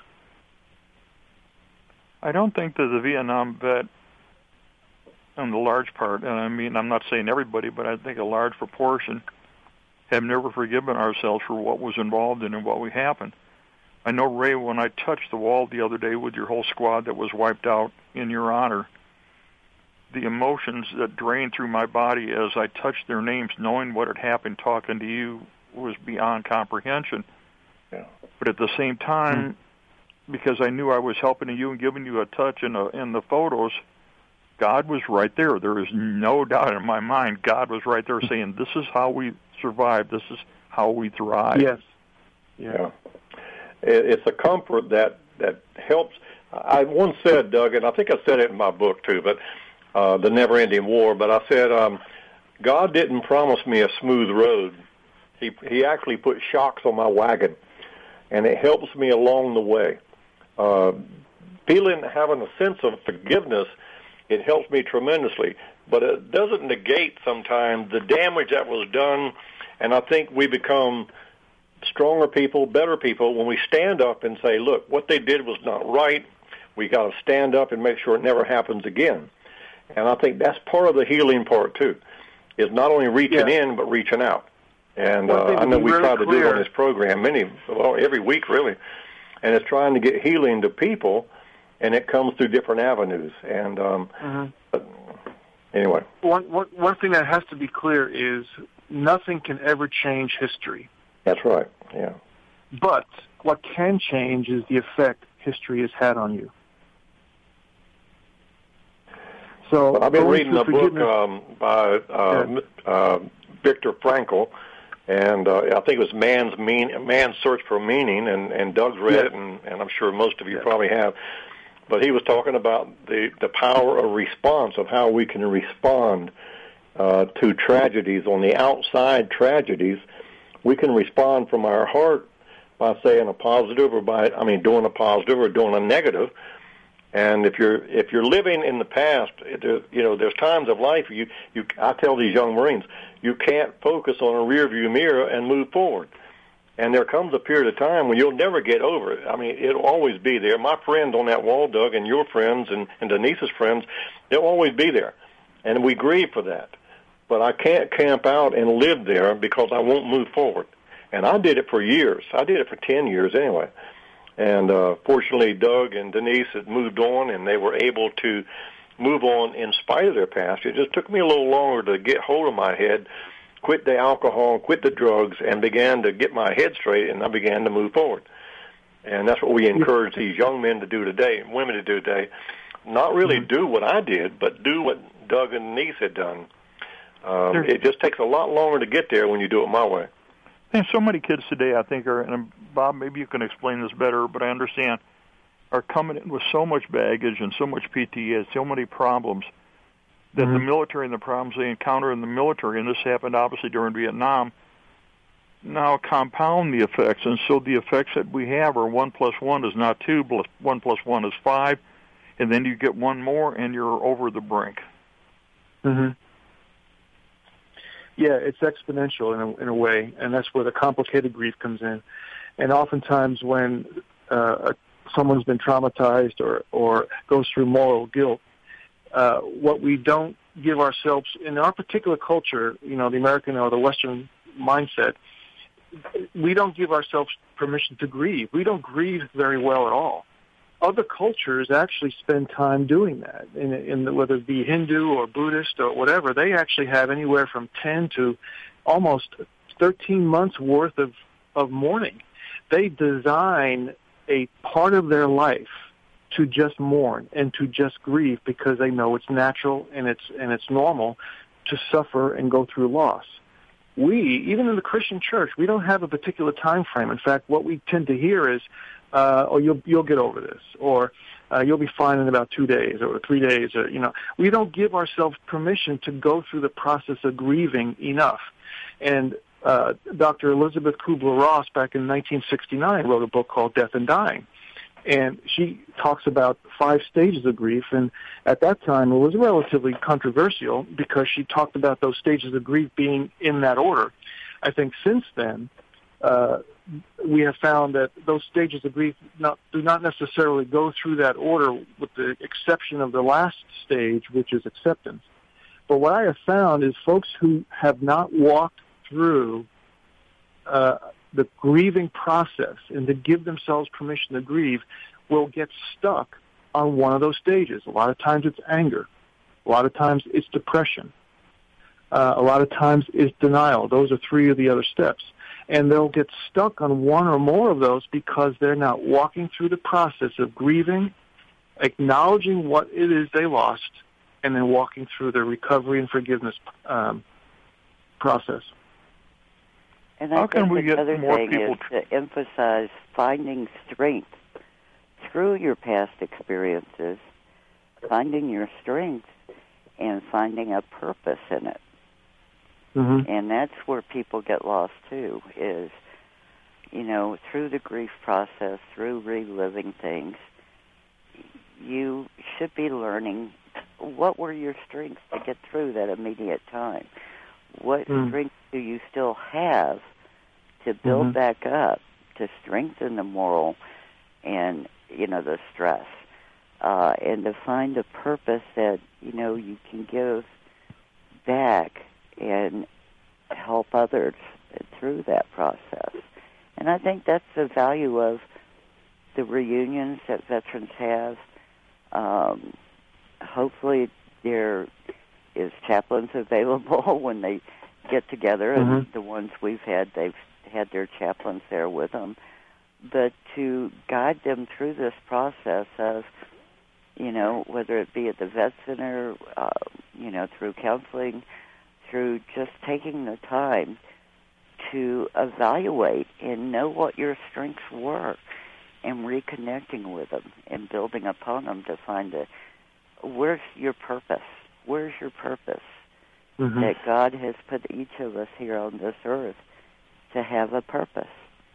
I don't think that the Vietnam vet, in the large part, and I mean, I'm not saying everybody, but I think a large proportion have never forgiven ourselves for what was involved in and what we happened. I know, Ray, when I touched the wall the other day with your whole squad that was wiped out in your honor, the emotions that drained through my body as I touched their names, knowing what had happened talking to you, was beyond comprehension. Yeah. But at the same time, mm-hmm. because I knew I was helping you and giving you a touch in, a, in the photos, God was right there. There is no doubt in my mind. God was right there saying, this is how we survive. This is how we thrive. Yes. Yeah. It's a comfort that, that helps. I once said, Doug, and I think I said it in my book too, but uh, The Never Ending War, but I said, um, God didn't promise me a smooth road. He, he actually put shocks on my wagon, and it helps me along the way. Uh, feeling, having a sense of forgiveness, it helps me tremendously, but it doesn't negate sometimes the damage that was done, and I think we become stronger people, better people, when we stand up and say, look, what they did was not right. We got to stand up and make sure it never happens again. And I think that's part of the healing part, too, is not only reaching yeah. in, but reaching out. And uh, I know we try to do it on this program many, well, every week, really, and it's trying to get healing to people, and it comes through different avenues. And um, mm-hmm. but anyway. One, one, one thing that has to be clear is nothing can ever change history. That's right, yeah. But what can change is the effect history has had on you. So well, I've been reading a book um, by uh, yeah. uh, Viktor Frankl, and uh, I think it was Man's Mean, Man's Search for Meaning, and, and Doug's read yeah. it, and, and I'm sure most of you yeah. probably have. But he was talking about the, the power of response, of how we can respond uh, to tragedies, on the outside tragedies. We can respond from our heart by saying a positive, or by, I mean, doing a positive or doing a negative. And if you're if you're living in the past, there, you know, there's times of life you you. I tell these young Marines, you can't focus on a rearview mirror and move forward. And there comes a period of time when you'll never get over it. I mean, it'll always be there. My friends on that wall, Doug, and your friends, and, and Denise's friends, they'll always be there, and we grieve for that. But I can't camp out and live there because I won't move forward. And I did it for years. I did it for ten years anyway. And uh, fortunately, Doug and Denise had moved on, and they were able to move on in spite of their past. It just took me a little longer to get hold of my head, quit the alcohol, quit the drugs, and began to get my head straight, and I began to move forward. And that's what we encourage these young men to do today, and women to do today. Not really do what I did, but do what Doug and Denise had done. Um, it just takes a lot longer to get there when you do it my way. And so many kids today, I think, are, and Bob, maybe you can explain this better, but I understand, are coming in with so much baggage and so much P T S, so many problems, that mm-hmm. the military and the problems they encounter in the military, and this happened obviously during Vietnam, now compound the effects. And so the effects that we have are one plus one is not two, plus one plus one is five, and then you get one more and you're over the brink. Mm-hmm. Yeah, it's exponential in a, in a way, and that's where the complicated grief comes in. And oftentimes when uh, someone's been traumatized or, or goes through moral guilt, uh, what we don't give ourselves, in our particular culture, you know, the American or the Western mindset, we don't give ourselves permission to grieve. We don't grieve very well at all. Other cultures actually spend time doing that, in, in the, whether it be Hindu or Buddhist or whatever. They actually have anywhere from ten to almost thirteen months worth of, of mourning. They design a part of their life to just mourn and to just grieve because they know it's natural and it's and it's normal to suffer and go through loss. We, even in the Christian church, we don't have a particular time frame. In fact, what we tend to hear is, Uh, or you'll you'll get over this, or uh, you'll be fine in about two days or three days, or you know, we don't give ourselves permission to go through the process of grieving enough. And uh, Doctor Elizabeth Kubler-Ross, back in nineteen sixty-nine, wrote a book called Death and Dying, and she talks about five stages of grief. And at that time, it was relatively controversial because she talked about those stages of grief being in that order. I think since then, Uh, we have found that those stages of grief not, do not necessarily go through that order, with the exception of the last stage, which is acceptance. But what I have found is folks who have not walked through uh, the grieving process and to give themselves permission to grieve will get stuck on one of those stages. A lot of times it's anger. A lot of times it's depression. Uh, a lot of times it's denial. Those are three of the other steps. And they'll get stuck on one or more of those because they're not walking through the process of grieving, acknowledging what it is they lost, and then walking through their recovery and forgiveness um, process. And I How can think we get another more thing people is to emphasize finding strength through your past experiences, finding your strength, and finding a purpose in it. Mm-hmm. And that's where people get lost, too, is, you know, through the grief process, through reliving things, you should be learning what were your strengths to get through that immediate time. What mm. strengths do you still have to build mm-hmm. back up, to strengthen the moral and, you know, the stress, uh, and to find a purpose that, you know, you can give back and help others through that process. And I think that's the value of the reunions that veterans have. Um, hopefully there is chaplains available when they get together, and mm-hmm. the ones we've had, they've had their chaplains there with them. But to guide them through this process of, you know, whether it be at the vet center, uh, you know, through counseling, through just taking the time to evaluate and know what your strengths were and reconnecting with them and building upon them to find a, where's your purpose? Where's your purpose? Mm-hmm. That God has put each of us here on this earth to have a purpose.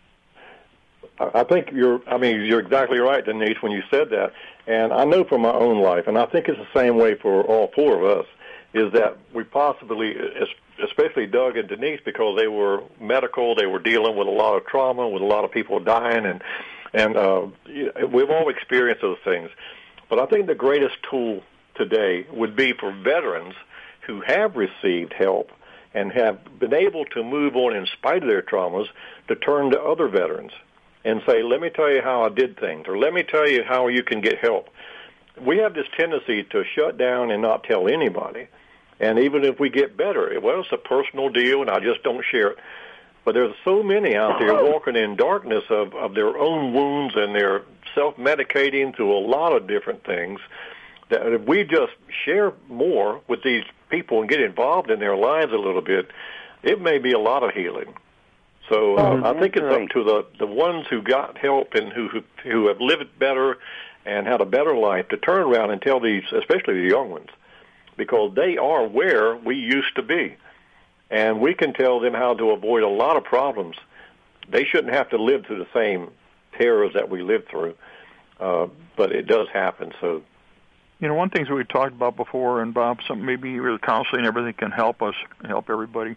I think you're, I mean, you're exactly right, Denise, when you said that. And I know from my own life, and I think it's the same way for all four of us, is that we possibly, especially Doug and Denise, because they were medical, they were dealing with a lot of trauma, with a lot of people dying, and and uh, we've all experienced those things. But I think the greatest tool today would be for veterans who have received help and have been able to move on in spite of their traumas to turn to other veterans and say, let me tell you how I did things, or let me tell you how you can get help. We have this tendency to shut down and not tell anybody. And even if we get better, well, it's a personal deal, and I just don't share it. But there's so many out there walking in darkness of, of their own wounds, and they're self-medicating through a lot of different things, that if we just share more with these people and get involved in their lives a little bit, it may be a lot of healing. So uh, oh, I think it's right. up to the, the ones who got help and who, who who have lived better and had a better life to turn around and tell these, especially the young ones, because they are where we used to be. And we can tell them how to avoid a lot of problems. They shouldn't have to live through the same terrors that we lived through, uh, but it does happen. So, you know, one thing that we talked about before, and Bob, something maybe with counseling and everything can help us, help everybody.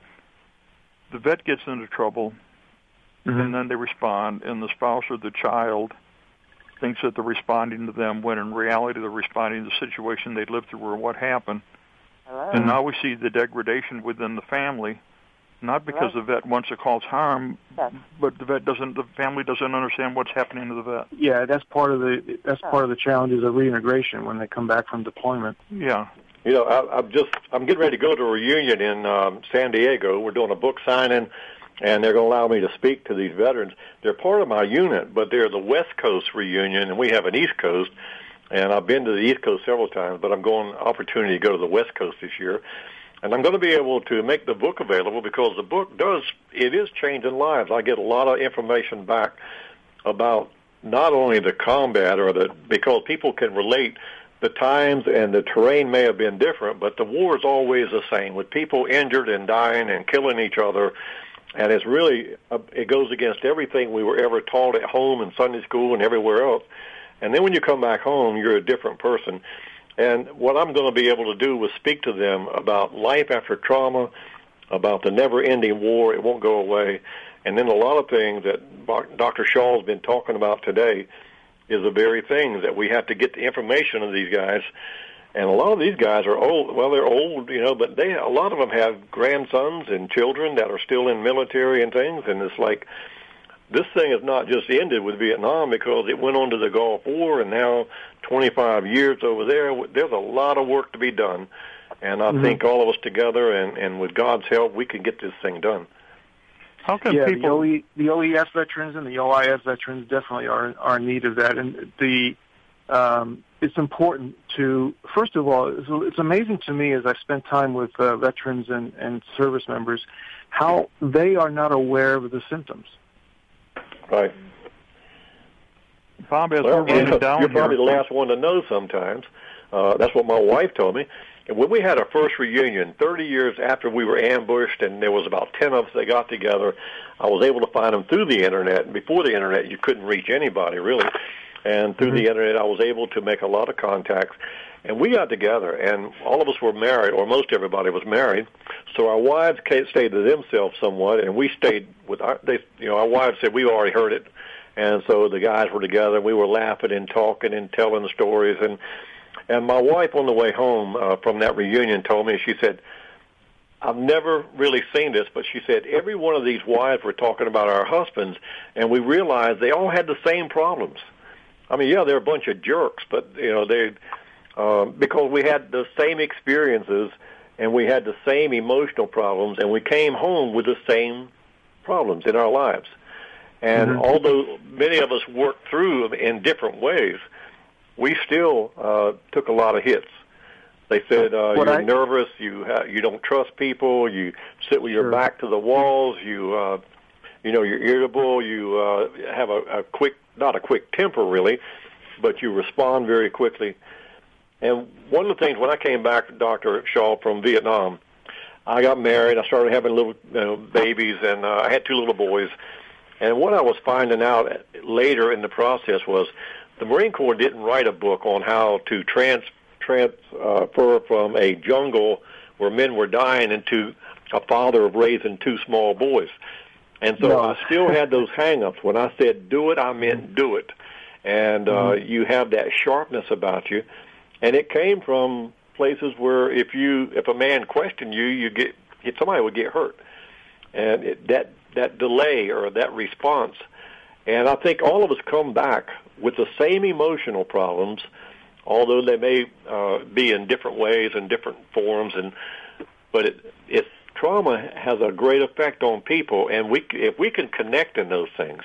The vet gets into trouble, mm-hmm. and then they respond, and the spouse or the child thinks that they're responding to them when in reality they're responding to the situation they lived through or what happened. Hello? And now we see the degradation within the family, not because Hello? the vet wants to cause harm, yes. but the vet doesn't. The family doesn't understand what's happening to the vet. Yeah, that's part of the that's part of the challenges of reintegration when they come back from deployment. Yeah. You know, I, I'm just I'm getting ready to go to a reunion in um, San Diego. We're doing a book signing, and they're going to allow me to speak to these veterans. They're part of my unit, but they're the West Coast reunion, and we have an East Coast. And I've been to the East Coast several times, but I'm going opportunity to go to the West Coast this year. And I'm going to be able to make the book available because the book does, it is changing lives. I get a lot of information back about not only the combat or the, because people can relate, the times and the terrain may have been different, but the war is always the same with people injured and dying and killing each other. And it's really, it goes against everything we were ever taught at home and Sunday school and everywhere else. And then when you come back home, you're a different person. And what I'm going to be able to do is speak to them about life after trauma, about the never-ending war. It won't go away. And then a lot of things that Doctor Shaw's been talking about today is the very things that we have to get the information of these guys. And a lot of these guys are old. Well, they're old, you know, but they a lot of them have grandsons and children that are still in military and things. And it's like this thing has not just ended with Vietnam, because it went on to the Gulf War, and now twenty-five years over there. There's a lot of work to be done, and I mm-hmm. think all of us together and, and with God's help, we can get this thing done. How can yeah, people? The, O E, the O E F veterans and the O I F veterans definitely are are in need of that, and the um, it's important to, first of all, it's, it's amazing to me as I spend time with uh, veterans and, and service members, how they are not aware of the symptoms. Right. Bob, as well, we're running you're down you're here, probably the last one to know sometimes. Uh, that's what my wife told me. And when we had our first reunion, thirty years after we were ambushed, and there was about ten of us that got together, I was able to find them through the Internet. And before the Internet, you couldn't reach anybody, really. And through mm-hmm. the Internet, I was able to make a lot of contacts. And we got together, and all of us were married, or most everybody was married. So our wives stayed to themselves somewhat, and we stayed with our, they, you know, our wives said we already heard it. And so the guys were together. We were laughing and talking and telling stories. And and my wife on the way home uh, from that reunion told me, she said, I've never really seen this, but she said every one of these wives were talking about our husbands, and we realized they all had the same problems. I mean, yeah, they're a bunch of jerks, but, you know, they um, because we had the same experiences and we had the same emotional problems, and we came home with the same problems in our lives. And mm-hmm. although many of us worked through them in different ways, we still uh, took a lot of hits. They said uh, you're I... nervous, you ha- you don't trust people, you sit with your sure. back to the walls, you uh, you know you're irritable, you uh, have a, a quick not a quick temper really, but you respond very quickly. And one of the things when I came back, Doctor Shaw, from Vietnam, I got married, I started having little you know, babies, and uh, I had two little boys. And what I was finding out later in the process was the Marine Corps didn't write a book on how to trans, transfer from a jungle where men were dying into a father of raising two small boys. And so no. I still had those hang-ups. When I said do it, I meant do it. And uh, mm-hmm. you have that sharpness about you. And it came from places where if you if a man questioned you, you get somebody would get hurt. And it, that that delay or that response. And I think all of us come back with the same emotional problems, although they may uh, be in different ways and different forms. And but it, it trauma has a great effect on people, and we if we can connect in those things,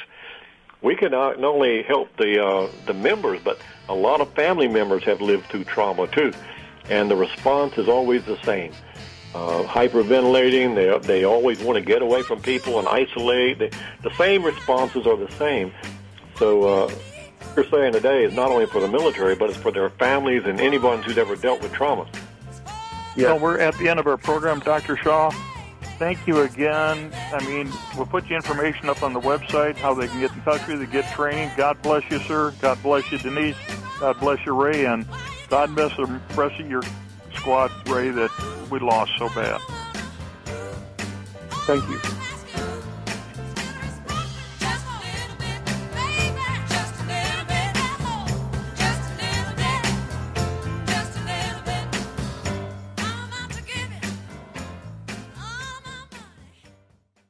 we can not only help the uh, the members, but a lot of family members have lived through trauma too, and the response is always the same. Uh, hyperventilating, they they always want to get away from people and isolate. They, the same responses are the same. So uh, what you're saying today is not only for the military, but it's for their families and anyone who's ever dealt with trauma. Yeah, well, we're at the end of our program, Doctor Shaw. Thank you again. I mean, we'll put your information up on the website, how they can get in touch with you, get training. God bless you, sir. God bless you, Denise. God bless you, Ray. And God bless the rest of your squad, Ray, that we lost so bad. Thank you.